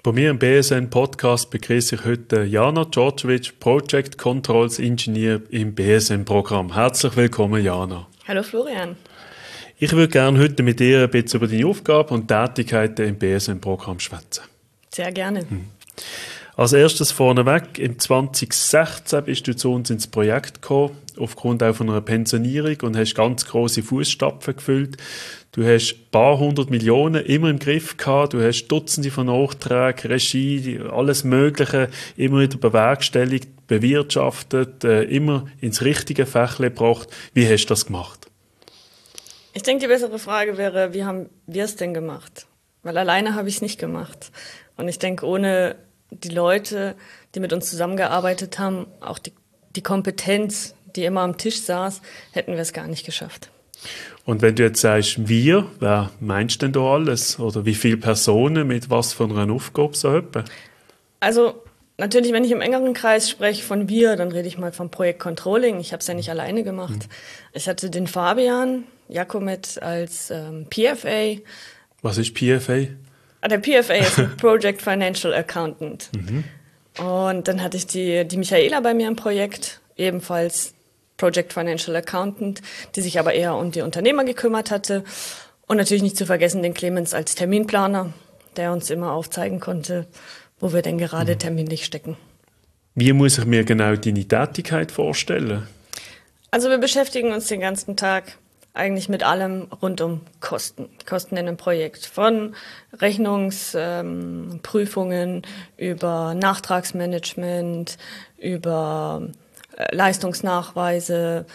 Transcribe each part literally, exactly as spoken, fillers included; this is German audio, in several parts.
Bei mir im B S N-Podcast begrüße ich heute Jana Djordjevic, Project Controls Engineer im B S N-Programm. Herzlich willkommen, Jana. Hallo Florian. Ich würde gerne heute mit dir ein bisschen über deine Aufgaben und Tätigkeiten im B S N-Programm schwätzen. Sehr gerne. Hm. Als erstes vorneweg, im zwanzig sechzehn bist du zu uns ins Projekt gekommen, aufgrund auch von einer Pensionierung und hast ganz grosse Fußstapfen gefüllt. Du hast ein paar hundert Millionen immer im Griff gehabt, du hast Dutzende von Aufträgen, Regie, alles Mögliche immer wieder bewerkstelligt, bewirtschaftet, äh, immer ins richtige Fächle gebracht. Wie hast du das gemacht? Ich denke, die bessere Frage wäre, wie haben wir es denn gemacht? Weil alleine habe ich es nicht gemacht. Und ich denke, ohne die Leute, die mit uns zusammengearbeitet haben, auch die, die Kompetenz, die immer am Tisch saß, hätten wir es gar nicht geschafft. Und wenn du jetzt sagst, wir, wer meinst denn da alles? Oder wie viele Personen mit was von einer Aufgabe so etwa? Also natürlich, wenn ich im engeren Kreis spreche von wir, dann rede ich mal vom Projekt Controlling. Ich habe es ja nicht alleine gemacht. Mhm. Ich hatte den Fabian Jakomet als ähm, P F A. Was ist P F A? Der P F A ist ein Project Financial Accountant. Mhm. Und dann hatte ich die, die Michaela bei mir im Projekt, ebenfalls Project Financial Accountant, die sich aber eher um die Unternehmer gekümmert hatte. Und natürlich nicht zu vergessen den Clemens als Terminplaner, der uns immer aufzeigen konnte, wo wir denn gerade mhm. terminlich stecken. Wie muss ich mir genau deine Tätigkeit vorstellen? Also wir beschäftigen uns den ganzen Tag eigentlich mit allem rund um Kosten. Kosten in einem Projekt. Von Rechnungsprüfungen ähm, über Nachtragsmanagement, über äh, Leistungsnachweise.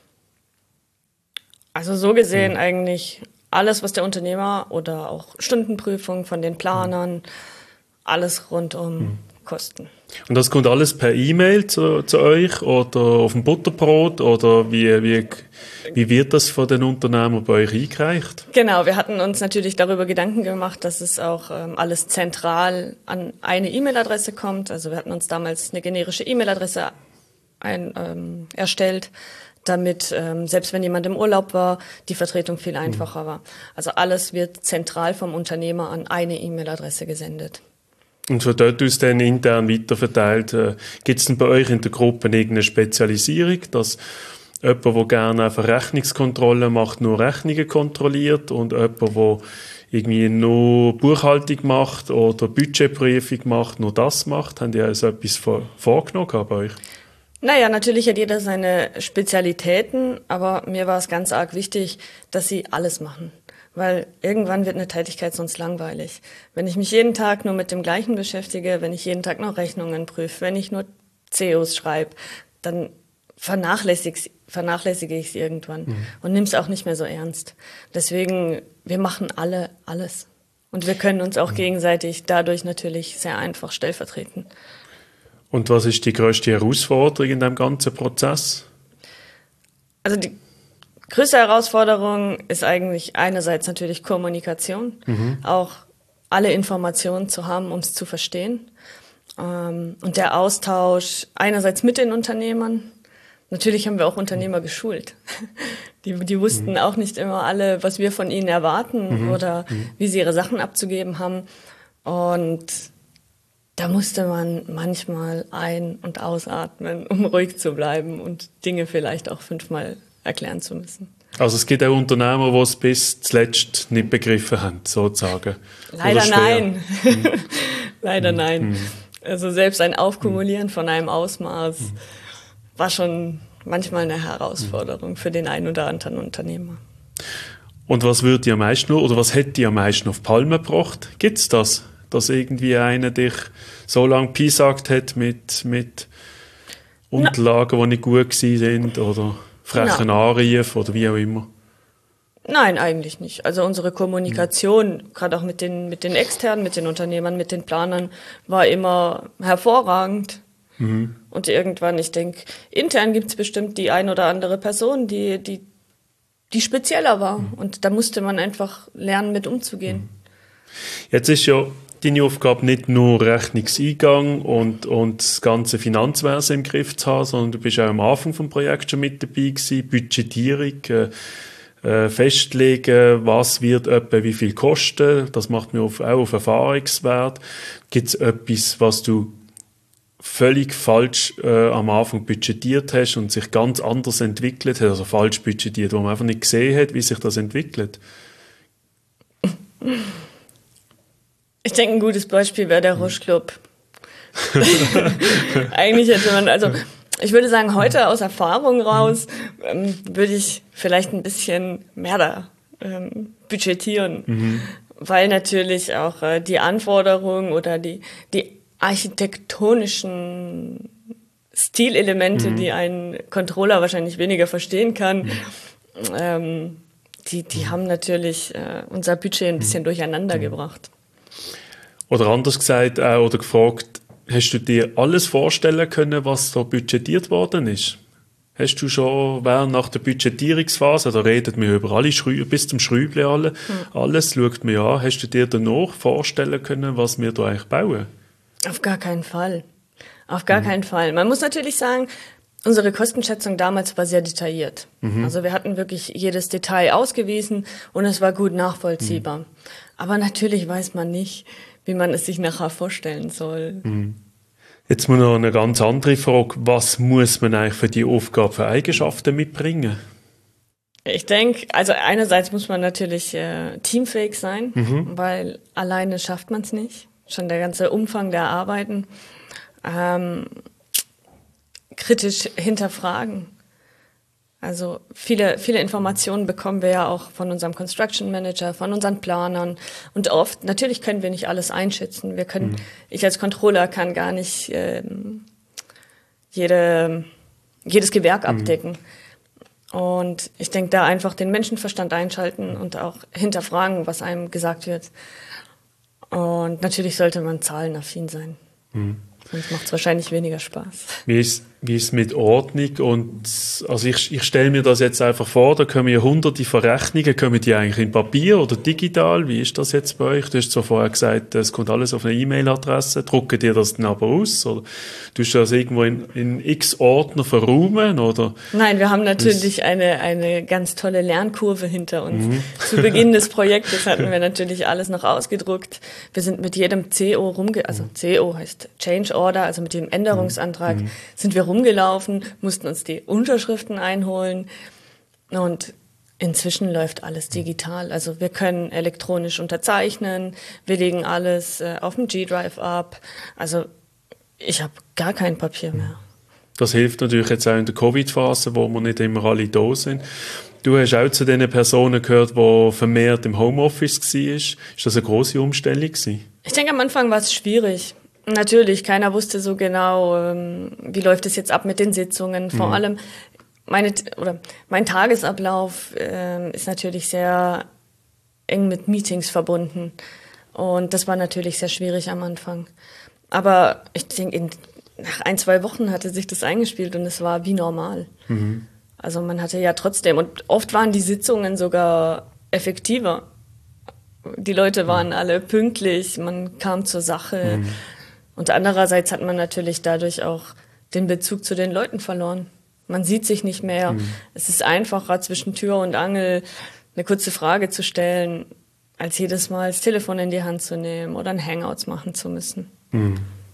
Also so gesehen mhm. eigentlich alles, was der Unternehmer oder auch Stundenprüfung von den Planern, mhm. alles rund um mhm. Kosten. Und das kommt alles per E-Mail zu, zu euch oder auf dem Butterbrot oder wie, wie, wie wird das von den Unternehmern bei euch eingereicht? Genau, wir hatten uns natürlich darüber Gedanken gemacht, dass es auch ähm, alles zentral an eine E-Mail-Adresse kommt. Also wir hatten uns damals eine generische E-Mail-Adresse ein, ähm, erstellt, damit ähm, selbst wenn jemand im Urlaub war, die Vertretung viel einfacher mhm. war. Also alles wird zentral vom Unternehmer an eine E-Mail-Adresse gesendet. Und von dort aus dann intern weiterverteilt. Äh, Gibt es denn bei euch in der Gruppe irgendeine Spezialisierung, dass jemand, der gerne einfach Rechnungskontrolle macht, nur Rechnungen kontrolliert und jemand, der irgendwie nur Buchhaltung macht oder Budgetprüfung macht, nur das macht? Habt ihr also etwas vor, vorgenommen bei euch? Naja, natürlich hat jeder seine Spezialitäten, aber mir war es ganz arg wichtig, dass sie alles machen. Weil irgendwann wird eine Tätigkeit sonst langweilig. Wenn ich mich jeden Tag nur mit dem Gleichen beschäftige, wenn ich jeden Tag noch Rechnungen prüfe, wenn ich nur C Os schreibe, dann vernachlässige, vernachlässige ich es irgendwann mhm. und nimm es auch nicht mehr so ernst. Deswegen, wir machen alle alles. Und wir können uns auch mhm. gegenseitig dadurch natürlich sehr einfach stellvertreten. Und was ist die grösste Herausforderung in dem ganzen Prozess? Also die größte Herausforderung ist eigentlich einerseits natürlich Kommunikation, mhm. auch alle Informationen zu haben, um es zu verstehen. Ähm, und der Austausch einerseits mit den Unternehmern. Natürlich haben wir auch Unternehmer geschult. Die, die wussten mhm. auch nicht immer alle, was wir von ihnen erwarten mhm. oder mhm. wie sie ihre Sachen abzugeben haben. Und da musste man manchmal ein- und ausatmen, um ruhig zu bleiben und Dinge vielleicht auch fünfmal erklären zu müssen. Also es gibt auch Unternehmer, die es bis zuletzt nicht begriffen haben, sozusagen. Leider nein. Hm. Leider hm. nein. Hm. Also selbst ein Aufkumulieren hm. von einem Ausmaß hm. war schon manchmal eine Herausforderung hm. für den einen oder anderen Unternehmer. Und was würde dir am meisten oder was hätte dir am meisten auf die Palme gebracht? Gibt es das, dass irgendwie einer dich so lange piesackt hat mit, mit Unterlagen, die nicht gut sind oder frechen Anruf oder wie auch immer? Nein, eigentlich nicht. Also unsere Kommunikation, mhm. gerade auch mit den, mit den Externen, mit den Unternehmern, mit den Planern, war immer hervorragend. Mhm. Und irgendwann, ich denke, intern gibt es bestimmt die ein oder andere Person, die, die, die spezieller war. Mhm. Und da musste man einfach lernen, mit umzugehen. Mhm. Jetzt ist ja deine Aufgabe nicht nur Rechnungseingang und, und das ganze Finanzwesen im Griff zu haben, sondern du bist auch am Anfang des Projekts schon mit dabei gewesen, Budgetierung, äh, äh, festlegen, was wird etwa wie viel kosten. Das macht mir auf, auch auf Erfahrungswert. Gibt es etwas, was du völlig falsch äh, am Anfang budgetiert hast und sich ganz anders entwickelt hat, also falsch budgetiert, wo man einfach nicht gesehen hat, wie sich das entwickelt? Ich denke, ein gutes Beispiel wäre der Rouge Club. Eigentlich hätte man, also ich würde sagen, heute aus Erfahrung raus ähm, würde ich vielleicht ein bisschen mehr da ähm, budgetieren, mhm. weil natürlich auch äh, die Anforderungen oder die, die architektonischen Stilelemente, mhm. die ein Controller wahrscheinlich weniger verstehen kann, mhm. ähm, die, die mhm. haben natürlich äh, unser Budget ein bisschen mhm. durcheinander mhm. gebracht. Oder anders gesagt, äh, oder gefragt, hast du dir alles vorstellen können, was da budgetiert worden ist? Hast du schon während nach der Budgetierungsphase, da redet man über alle Schrü- bis zum Schrüble alle, mhm. alles schaut mir an, hast du dir danach vorstellen können, was wir da eigentlich bauen? Auf gar keinen Fall. Auf gar mhm. keinen Fall. Man muss natürlich sagen, unsere Kostenschätzung damals war sehr detailliert. Mhm. Also wir hatten wirklich jedes Detail ausgewiesen und es war gut nachvollziehbar. Mhm. Aber natürlich weiß man nicht, wie man es sich nachher vorstellen soll. Mhm. Jetzt mal noch eine ganz andere Frage. Was muss man eigentlich für die Aufgabe für Eigenschaften mitbringen? Ich denke, also einerseits muss man natürlich äh, teamfähig sein, mhm. weil alleine schafft man es nicht. Schon der ganze Umfang der Arbeiten, ähm, kritisch hinterfragen. Also viele, viele Informationen bekommen wir ja auch von unserem Construction Manager, von unseren Planern und oft, natürlich können wir nicht alles einschätzen. Wir können, mhm. ich als Controller kann gar nicht ähm, jede, jedes Gewerk mhm. abdecken. Und ich denke, da einfach den Menschenverstand einschalten und auch hinterfragen, was einem gesagt wird. Und natürlich sollte man zahlenaffin sein. Mhm. Sonst macht es wahrscheinlich weniger Spaß. Wie ist, wie ist mit Ordnung? Und, also ich, ich stelle mir das jetzt einfach vor, da kommen ja hunderte von Rechnungen, kommen die eigentlich in Papier oder digital? Wie ist das jetzt bei euch? Du hast zwar vorher gesagt, es kommt alles auf eine E-Mail-Adresse. Drucken dir das dann aber aus? Oder tust du das irgendwo in, in x Ordner verräumen? Oder? Nein, wir haben natürlich eine, eine ganz tolle Lernkurve hinter uns. Mhm. Zu Beginn des Projektes hatten wir natürlich alles noch ausgedruckt. Wir sind mit jedem C O rumge... Also C O heißt Change Order, also mit dem Änderungsantrag, mhm. sind wir rumgelaufen, mussten uns die Unterschriften einholen und inzwischen läuft alles digital. Also wir können elektronisch unterzeichnen, wir legen alles äh, auf dem G-Drive ab. Also ich habe gar kein Papier mehr. Das hilft natürlich jetzt auch in der Covid-Phase, wo wir nicht immer alle da sind. Du hast auch zu den Personen gehört, die vermehrt im Homeoffice waren. Ist das eine grosse Umstellung gewesen? Ich denke, am Anfang war es schwierig. Natürlich, keiner wusste so genau, ähm, wie läuft es jetzt ab mit den Sitzungen. Vor mhm. allem meine oder mein Tagesablauf ähm, ist natürlich sehr eng mit Meetings verbunden und das war natürlich sehr schwierig am Anfang. Aber ich denke, nach ein, zwei Wochen hatte sich das eingespielt und es war wie normal. Mhm. Also man hatte ja trotzdem, und oft waren die Sitzungen sogar effektiver. Die Leute waren alle pünktlich, man kam zur Sache. Mhm. Und andererseits hat man natürlich dadurch auch den Bezug zu den Leuten verloren. Man sieht sich nicht mehr. Mhm. Es ist einfacher, zwischen Tür und Angel eine kurze Frage zu stellen, als jedes Mal das Telefon in die Hand zu nehmen oder ein Hangouts machen zu müssen. Mhm.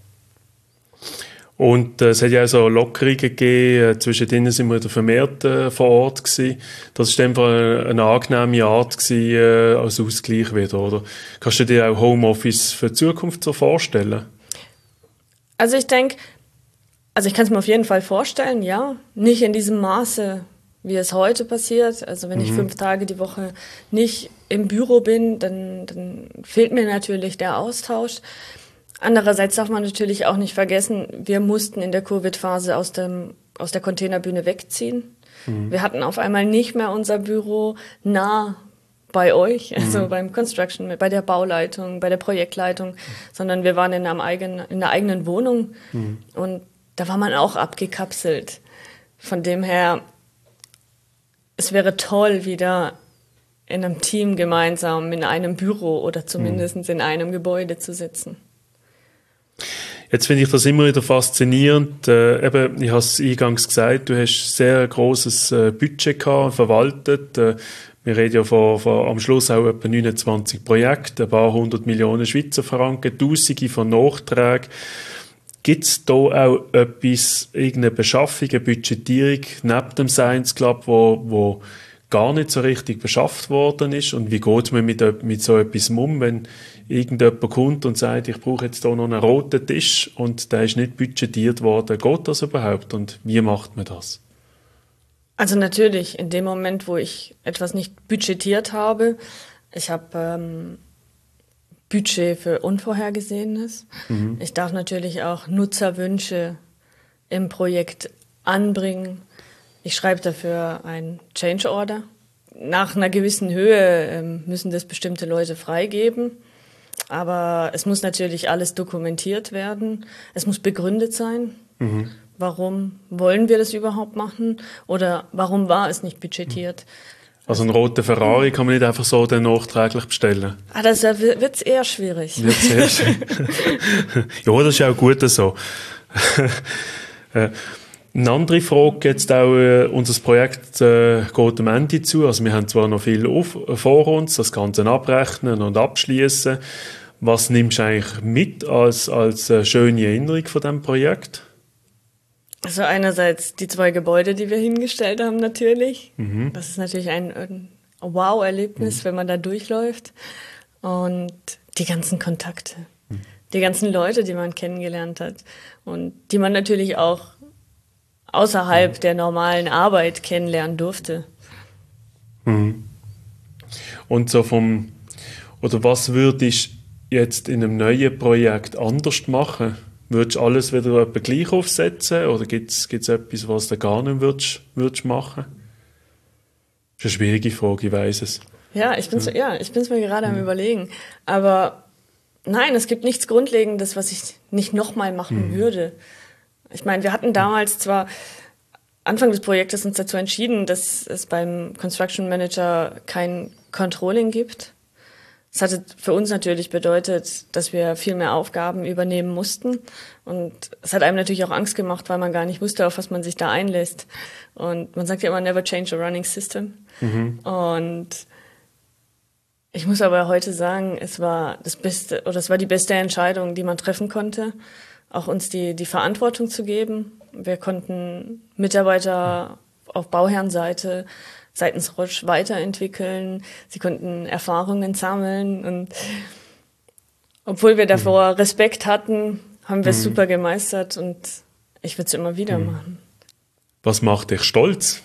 Und äh, es hat ja auch so Lockerungen gegeben, zwischen denen sind wir vermehrt äh, vor Ort gewesen. Das war einfach eine, eine angenehme Art gewesen, äh, als Ausgleich wieder, oder? Kannst du dir auch Homeoffice für die Zukunft so vorstellen? Also ich denke, also ich kann es mir auf jeden Fall vorstellen, ja. Nicht in diesem Maße, wie es heute passiert. Also wenn mhm. ich fünf Tage die Woche nicht im Büro bin, dann, dann fehlt mir natürlich der Austausch. Andererseits darf man natürlich auch nicht vergessen, wir mussten in der Covid-Phase aus dem, aus der Containerbühne wegziehen. Mhm. Wir hatten auf einmal nicht mehr unser Büro nah bei euch, also mhm. beim Construction, bei der Bauleitung, bei der Projektleitung, mhm. sondern wir waren in, einem eigenen, in einer eigenen Wohnung mhm. und da war man auch abgekapselt. Von dem her, es wäre toll, wieder in einem Team gemeinsam in einem Büro oder zumindest mhm. in einem Gebäude zu sitzen. Jetzt finde ich das immer wieder faszinierend. Äh, eben, ich habe es eingangs gesagt, du hast ein sehr grosses äh, Budget gehabt, verwaltet. Äh, Wir reden ja von, von am Schluss auch etwa neunundzwanzig Projekte, ein paar hundert Millionen Schweizer Franken, Tausende von Nachträgen. Gibt es da auch etwas, irgendeine Beschaffung, eine Budgetierung neben dem Science Club, wo, wo gar nicht so richtig beschafft worden ist? Und wie geht man mit, mit so etwas um, wenn irgendjemand kommt und sagt, ich brauche jetzt hier noch einen roten Tisch und der ist nicht budgetiert worden? Geht das überhaupt und wie macht man das? Also natürlich, in dem Moment, wo ich etwas nicht budgetiert habe, ich habe ähm, Budget für Unvorhergesehenes. Mhm. Ich darf natürlich auch Nutzerwünsche im Projekt anbringen. Ich schreibe dafür einen Change Order. Nach einer gewissen Höhe ähm, müssen das bestimmte Leute freigeben. Aber es muss natürlich alles dokumentiert werden. Es muss begründet sein. Mhm. Warum wollen wir das überhaupt machen? Oder warum war es nicht budgetiert? Also einen roten Ferrari kann man nicht einfach so dann nachträglich bestellen. Ah, das wird eher schwierig. Wird's eher schwierig. Ja, das ist auch gut so. Eine andere Frage jetzt auch, äh, unser Projekt äh, geht am Ende zu. Also wir haben zwar noch viel auf, vor uns, das Ganze abrechnen und abschließen. Was nimmst du eigentlich mit als, als äh, schöne Erinnerung von diesem Projekt? Also einerseits die zwei Gebäude, die wir hingestellt haben natürlich. Mhm. Das ist natürlich ein, ein Wow-Erlebnis, mhm. wenn man da durchläuft. Und die ganzen Kontakte, mhm. die ganzen Leute, die man kennengelernt hat und die man natürlich auch außerhalb mhm. der normalen Arbeit kennenlernen durfte. Mhm. Und so vom, oder was würdest du jetzt in einem neuen Projekt anders machen? Würdest du alles wieder etwa gleich aufsetzen oder gibt es etwas, was du gar nicht würdest, würdest machen? Das ist eine schwierige Frage, ich weiss es. Ja, ich bin ja. ja, ich bin's mir gerade mhm. am Überlegen. Aber nein, es gibt nichts Grundlegendes, was ich nicht nochmal machen mhm. würde. Ich meine, wir hatten damals zwar Anfang des Projektes uns dazu entschieden, dass es beim Construction Manager kein Controlling gibt. Das hatte für uns natürlich bedeutet, dass wir viel mehr Aufgaben übernehmen mussten. Und es hat einem natürlich auch Angst gemacht, weil man gar nicht wusste, auf was man sich da einlässt. Und man sagt ja immer, never change a running system. Mhm. Und ich muss aber heute sagen, es war das beste, oder es war die beste Entscheidung, die man treffen konnte, auch uns die, die Verantwortung zu geben. Wir konnten Mitarbeiter auf Bauherrenseite seitens Roche weiterentwickeln. Sie konnten Erfahrungen sammeln und obwohl wir davor mhm. Respekt hatten, haben wir es mhm. super gemeistert und ich würde es immer wieder mhm. machen. Was macht dich stolz?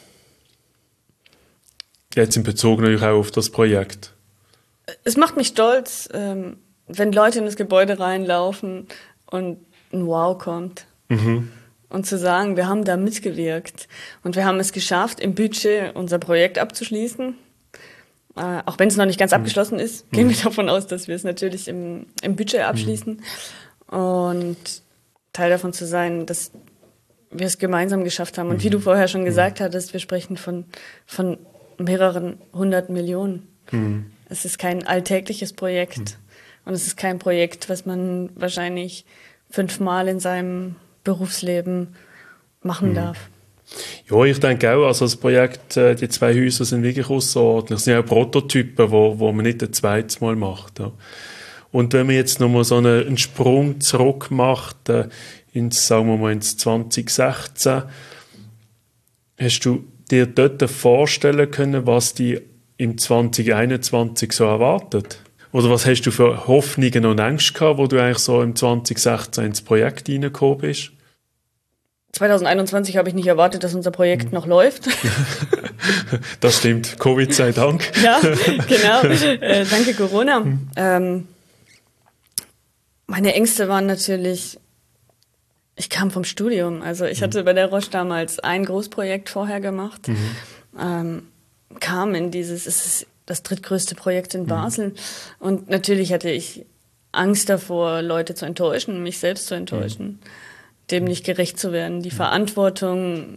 Jetzt in Bezug natürlich auch auf das Projekt. Es macht mich stolz, wenn Leute in das Gebäude reinlaufen und ein Wow kommt. Mhm. Und zu sagen, wir haben da mitgewirkt und wir haben es geschafft, im Budget unser Projekt abzuschließen. Äh, auch wenn es noch nicht ganz mhm. abgeschlossen ist, gehen mhm. wir davon aus, dass wir es natürlich im, im Budget abschließen. Mhm. Und Teil davon zu sein, dass wir es gemeinsam geschafft haben. Und mhm. wie du vorher schon gesagt mhm. hattest, wir sprechen von, von mehreren hundert Millionen. Mhm. Es ist kein alltägliches Projekt. Mhm. Und es ist kein Projekt, was man wahrscheinlich fünfmal in seinem Berufsleben machen darf. Ja, ich denke auch, also das Projekt, die zwei Häuser sind wirklich außerordentlich. Das sind auch Prototypen, wo, wo man nicht ein zweites Mal macht. Ja. Und wenn man jetzt nochmal so einen, einen Sprung zurück macht, äh, ins, sagen wir mal, ins zwanzig sechzehn, hast du dir dort vorstellen können, was die im zwanzig einundzwanzig so erwartet? Oder was hast du für Hoffnungen und Ängste gehabt, wo du eigentlich so im zwanzig sechzehn ins Projekt reingekommen bist? zwanzig einundzwanzig habe ich nicht erwartet, dass unser Projekt mhm. noch läuft. Das stimmt, Covid sei Dank. Ja, genau. Äh, danke Corona. Mhm. Ähm, meine Ängste waren natürlich, ich kam vom Studium. Also ich mhm. hatte bei der Roche damals ein Großprojekt vorher gemacht. Mhm. Ähm, kam in dieses, es ist das drittgrößte Projekt in Basel. Mhm. Und natürlich hatte ich Angst davor, Leute zu enttäuschen, mich selbst zu enttäuschen, mhm. dem nicht gerecht zu werden, die mhm. Verantwortung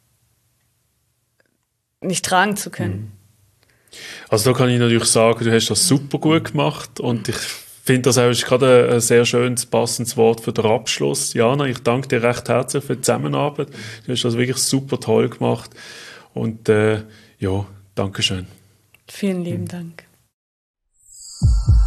nicht tragen zu können. Also da kann ich natürlich sagen, du hast das super gut gemacht und ich finde, das auch ist gerade ein sehr schönes, passendes Wort für den Abschluss. Jana, ich danke dir recht herzlich für die Zusammenarbeit. Du hast das wirklich super toll gemacht und äh, ja, danke schön. Vielen lieben Dank.